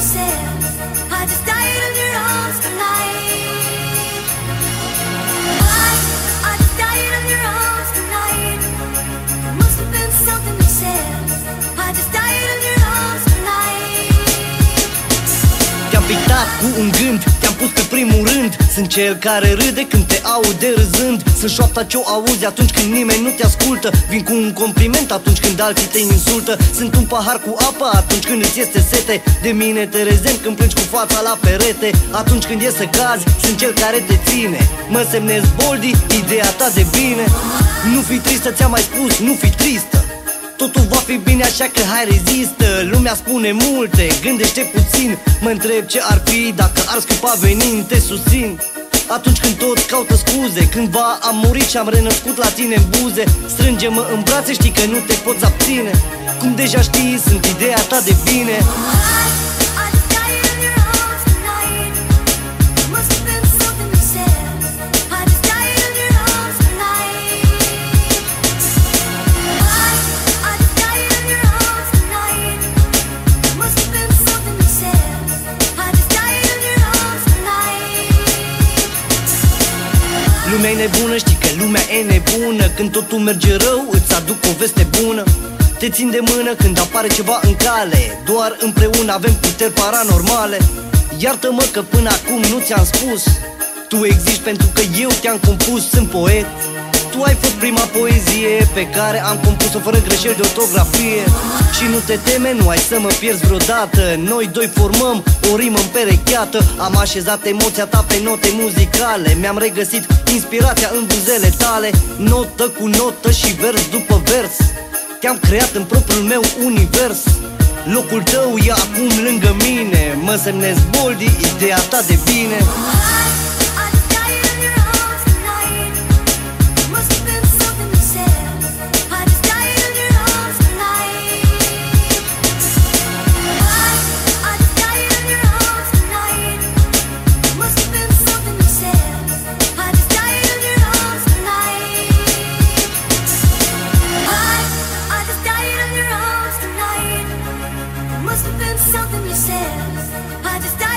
I just died in your arms tonight. I just died in your arms tonight. There must have been something you said. I just died in your arms tonight. Te-am pictat cu un gând, te-am pus pe primul rând. Sunt cel care râde când te aude râzând. Sunt șoapta ce-o auzi atunci când nimeni nu te ascultă. Vin cu un compliment atunci când alții te insultă. Sunt un pahar cu apă atunci când îți este sete. De mine te rezem când plângi cu fața la perete. Atunci când e să cazi, sunt cel care te ține. Mă semnez Boldy, ideea ta de bine. Nu fi tristă, ți-am mai spus, nu fi tristă. Totul va fi bine, așa că hai rezistă. Lumea spune multe, gândește puțin. Mă întreb ce ar fi dacă ar scuipa venind. Te susțin atunci când toți caută scuze. Cândva am murit și am renăscut la tine în buze. Strânge-mă în brațe, știi că nu te poți abține. Cum deja știi, sunt ideea ta de bine. Lumea e nebună, știi că lumea e nebună. Când totul merge rău, îți aduc o veste bună. Te țin de mână când apare ceva în cale. Doar împreună avem puteri paranormale. Iartă-mă că până acum nu ți-am spus. Tu existi pentru că eu te-am compus, sunt poet. Tu ai fost prima poezie pe care am compus-o fără greșeli de ortografie. Și nu te teme, nu ai să mă pierzi vreodată. Noi doi formăm o rimă împerecheată. Am așezat emoția ta pe note muzicale. Mi-am regăsit inspirația în buzele tale. Notă cu notă și vers după vers. Te-am creat în propriul meu univers. Locul tău e acum lângă mine. Mă semnez Boldy, ideea ta de bine. Must have been something you said. I just